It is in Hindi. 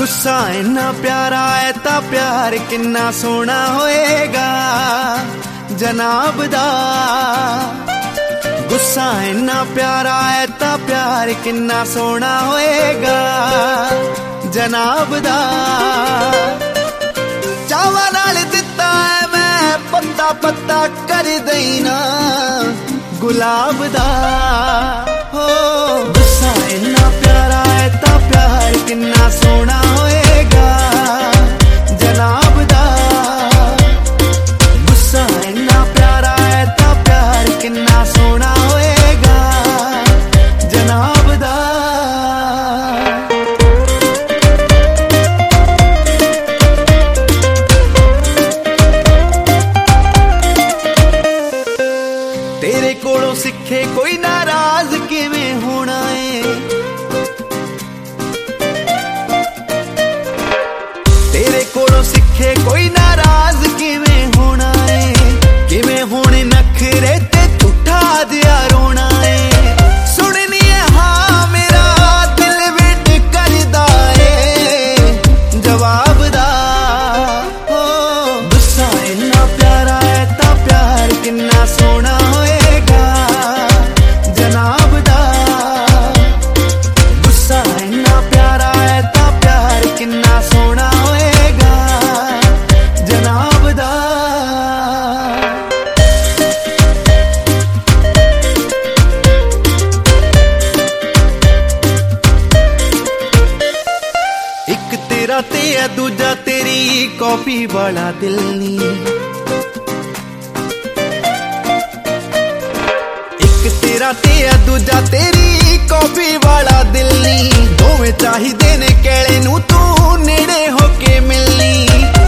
गुस्सा इन्ना प्यारा है ता प्यार किन्ना सोना होएगा जनाब दा। गुस्सा इन्ना प्यारा है ता प्यार किन्ना सोना होएगा जनाब दा। चावा नाल दिता है मैं पत्ता पत्ता कर देना गुलाब दा। हो गुस्सा इन्ना प्यारा है ता प्यार किन्ना सोना होएगा जनाब दा। गुस्सा इन्ना प्यारा है ता प्यार किन्ना सोना होएगा जनाब दा। तेरे कोलों सिखे कोई नाराज किवें होना है, तेरे कोलों सिखे कोई नाराज किवें होना है। किवें होने नखरे ते झूठा दिया रोना है। सुननी है हाँ मेरा दिल वेट करदा है जवाब दा। हो गुस्सा इन्ना प्यारा है ता प्यार किन्ना सोना होएगा जनाब दा। गुस्सा इन्ना प्यारा है ता प्यार किन्ना सोना होएगा जनाब दा। एक तेरा ते है दूजा तेरी कॉपी वाला दिल नी। एक तेरा ते है दूजा तेरी कॉपी वाला दिल नी। दोवें चाहिदे ने कैले नू तू नेड़े होके मिलनी।